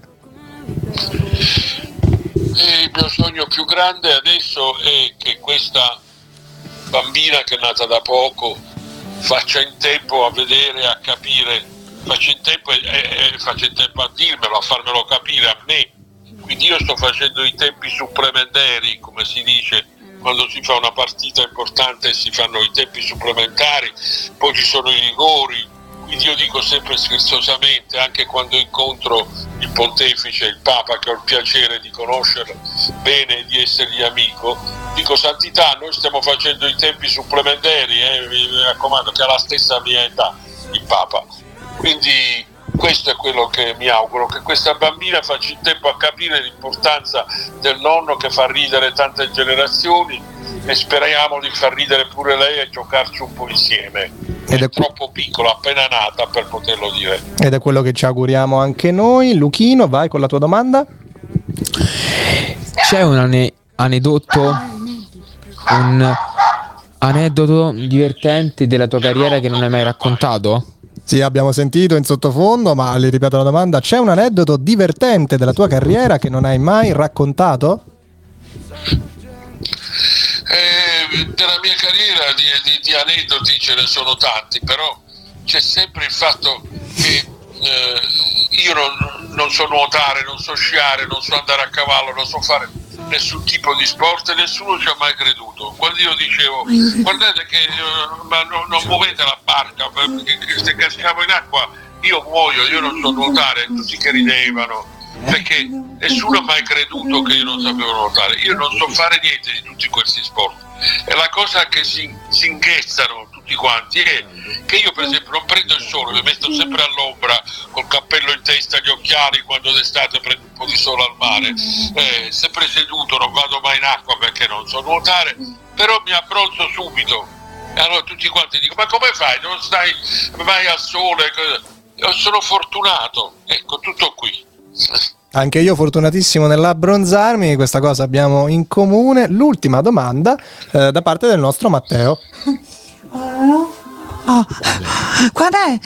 Il mio sogno più grande adesso è che questa bambina, che è nata da poco, faccia in tempo a vedere, a capire, faccia in tempo a dirmelo, a farmelo capire a me. Quindi io sto facendo i tempi supplementari, come si dice quando si fa una partita importante, si fanno i tempi supplementari, poi ci sono i rigori. Quindi io dico sempre scherzosamente, anche quando incontro il pontefice, il Papa, che ho il piacere di conoscerlo bene e di essergli amico, dico: santità, noi stiamo facendo i tempi supplementari, mi raccomando, che ha la stessa mia età il Papa. Quindi questo è quello che mi auguro, che questa bambina faccia in tempo a capire l'importanza del nonno, che fa ridere tante generazioni, e speriamo di far ridere pure lei e giocarci un po' insieme. è troppo piccolo, appena nata per poterlo dire. Ed è quello che ci auguriamo anche noi. Luchino, vai con la tua domanda. C'è un aneddoto divertente della tua carriera che non hai mai raccontato? Sì, abbiamo sentito in sottofondo, ma le ripeto la domanda: c'è un aneddoto divertente della tua carriera che non hai mai raccontato? Della mia carriera di aneddoti ce ne sono tanti, però c'è sempre il fatto che io non so nuotare, non so sciare, non so andare a cavallo, non so fare nessun tipo di sport e nessuno ci ha mai creduto. Quando io dicevo guardate che ma non muovete la barca perché se caschiamo in acqua io muoio, io non so nuotare, tutti che ridevano perché nessuno ha mai creduto che io non sapevo nuotare. Io non so fare niente di tutti questi sport e la cosa che si inghezzano tutti quanti è che io per esempio non prendo il sole, mi metto sempre all'ombra col cappello in testa, gli occhiali, quando d'estate prendo un po' di sole al mare, sempre seduto, non vado mai in acqua perché non so nuotare, però mi abbronzo subito e allora tutti quanti dicono ma come fai, non stai mai al sole? Sono fortunato, ecco, tutto qui. Anche io fortunatissimo nell'abbronzarmi, questa cosa abbiamo in comune. L'ultima domanda da parte del nostro Matteo. Qual è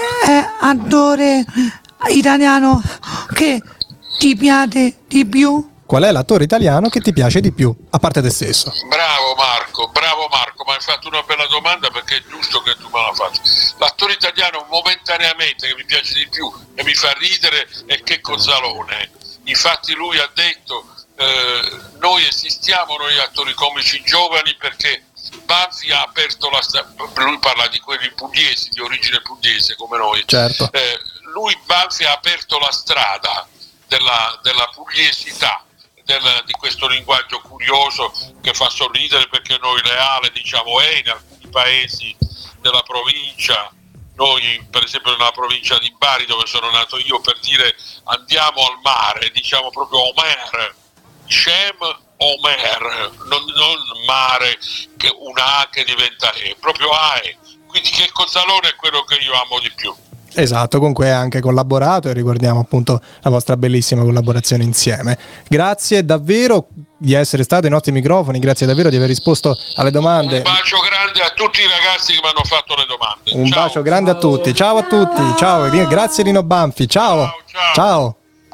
attore italiano che ti piace di più? Qual è l'attore italiano che ti piace di più, a parte te stesso? Bravo Marco, ma hai fatto una bella domanda perché è giusto che tu me la faccia. L'attore italiano momentaneamente che mi piace di più e mi fa ridere è Checco Zalone. Infatti lui ha detto noi esistiamo, noi attori comici giovani, perché Banfi ha aperto la strada, lui parla di quelli pugliesi, di origine pugliese come noi. Certo. Banfi ha aperto la strada della pugliesità, di questo linguaggio curioso che fa sorridere perché noi reale diciamo in alcuni paesi della provincia, noi per esempio nella provincia di Bari dove sono nato io, per dire andiamo al mare diciamo proprio Omer, Shem Omer, non mare che una A che diventa E, proprio AE, quindi Checco Zalone è quello che io amo di più. Esatto, con cui hai anche collaborato e ricordiamo appunto la vostra bellissima collaborazione insieme. Grazie davvero di essere stato ai nostri microfoni, grazie davvero di aver risposto alle domande. Un bacio grande a tutti i ragazzi che mi hanno fatto le domande. Un bacio grande a tutti, ciao a tutti, ciao, grazie Rino Banfi, ciao. Ciao.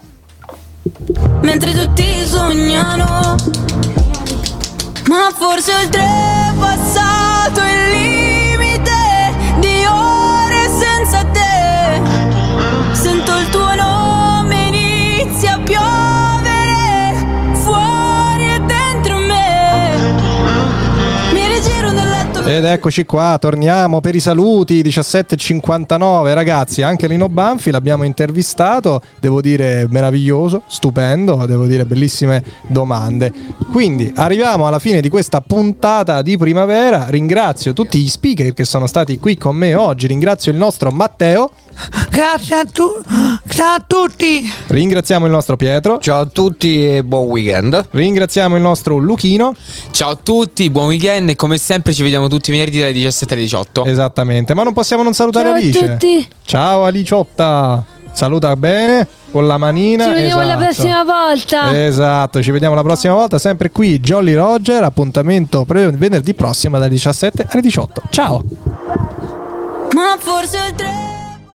Mentre tutti sognano, ma forse oltrepassato il limite di ore senza te. Sento il tuo nome, inizia a piovere fuori e dentro me. Mi rigiro nel letto. Ed eccoci qua, torniamo per i saluti. 17:59, ragazzi, anche Rino Banfi l'abbiamo intervistato, devo dire meraviglioso, stupendo, devo dire bellissime domande. Quindi arriviamo alla fine di questa puntata di primavera. Ringrazio tutti gli speaker che sono stati qui con me oggi, ringrazio il nostro Matteo. Grazie a tutti. Ringraziamo il nostro Pietro. Ciao a tutti e buon weekend. Ringraziamo il nostro Luchino. Ciao a tutti, buon weekend e come sempre ci vediamo tutti venerdì dalle 17 alle 18. Esattamente, ma non possiamo non salutare Ciao Alice. a tutti. Ciao Aliciotta. Saluta bene con la manina. Ci vediamo la prossima volta. Esatto, ci vediamo la prossima volta sempre qui Jolly Roger, appuntamento venerdì prossimo dalle 17 alle 18. Ciao. Ma forse oltre